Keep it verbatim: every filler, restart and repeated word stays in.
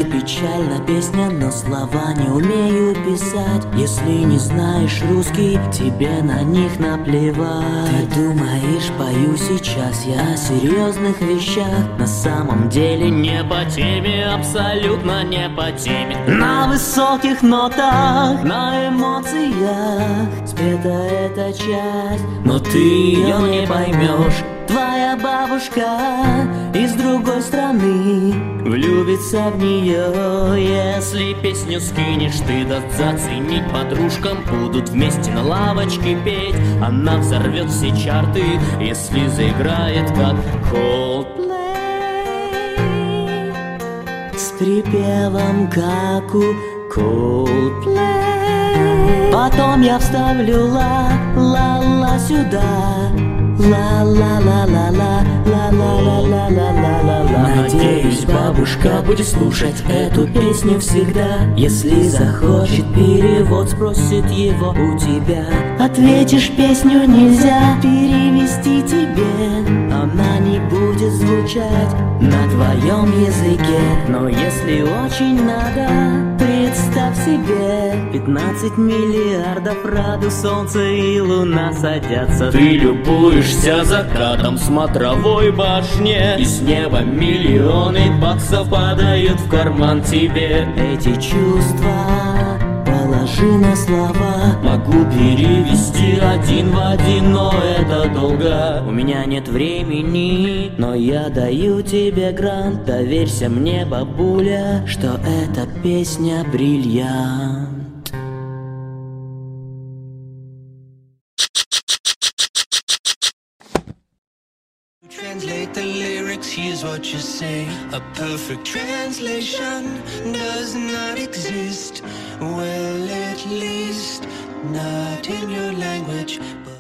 печальна песня, но слова не умею писать. Если не знаешь русский, тебе на них наплевать. Ты думаешь, пою сейчас я о серьезных вещах, на самом деле не по теме, абсолютно не по теме. На высоких нотах, на эмоциях спета эта часть, но ты ее не поймешь. Твоя бабушка из другой страны влюбится в нее. Если песню скинешь, ты даст заценить подружкам, будут вместе на лавочке петь. Она взорвет все чарты, если заиграет как Coldplay, с припевом как у Coldplay. Потом я вставлю ла-ла-ла сюда, ла-ла-ла-ла-ла-ла-ла-ла-ла-ла-ла. Надеюсь, бабушка будет слушать эту песню всегда. Если захочет перевод, спросит его у тебя. Ответишь, песню нельзя перевести тебе, она не будет звучать на твоем языке. Но если очень надо, представь себе, пятнадцать миллиардов радуг, солнце и луна садятся. Ты любуешься закатом в смотровой башне, и с неба миллионы баксов падают в карман тебе. Эти чувства положи на слова, могу перевести один в один, но это долго. У меня нет времени, но я даю тебе грант. Доверься мне, бабуля, что эта песня бриллиант. Translate the lyrics, here's what you say. A perfect translation does not exist. Well, at least not in your language, but